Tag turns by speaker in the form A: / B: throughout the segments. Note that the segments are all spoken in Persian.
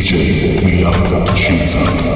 A: DJ Milad Shizak.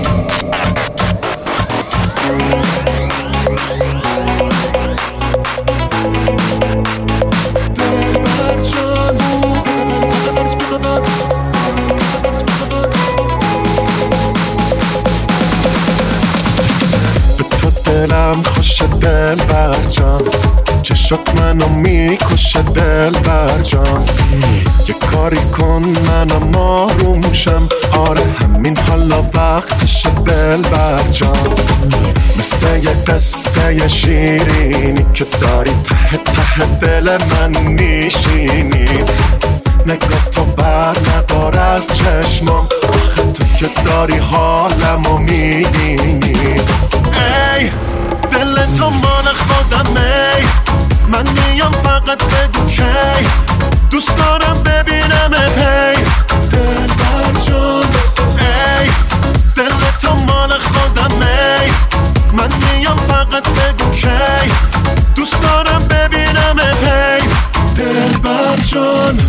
B: دلم خوشه دلبر جان، چشات منو میکشه دلبر جان. یه کاری کن منم آروم شم، آره همین حالا وقتشه دلبر جان. مثل یه قصه شیرینی که داری ته ته دل من میشینی. نگاه تو بر ندار از چشمام، آخه تو که داری حالمو میبینی. ای دل تو مال خودمه، من میام فقط بدون کی، دوست دارم ببینمت. هی دلبر جان، ای دل تو مال خودمه، من میام فقط بدون کی، دوست دارم ببینمت. هی دلبر جان.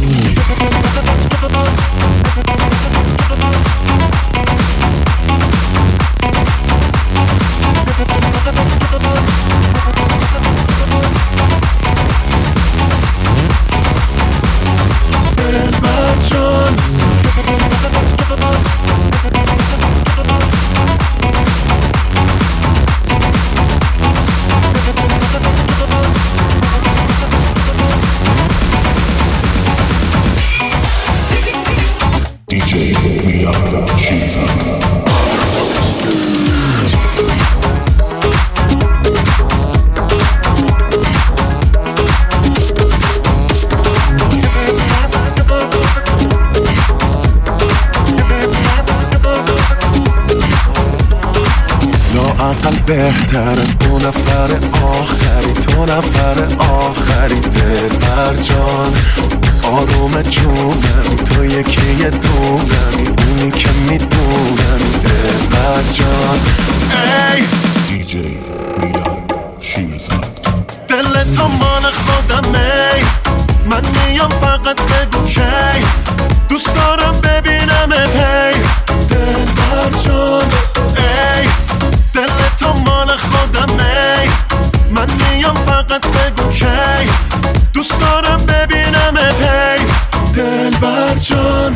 A: DJ Milad Shizak.
B: لااقل بهتر از دو نفر آخری، تو نفر آخری دلبر جان. آروم جونم تو یکی دونمی، اونی که میدونم دلبر جان. ای
A: DJ Milad Shizak.
B: دل تو مال خودمه، من میام فقط بگو کی، دوست دارم ببینمت. هی دلبر جان، ای دل تو مال خودمه، من میام فقط بگو کی، دوست دارم ببینمت. هی دلبر جان.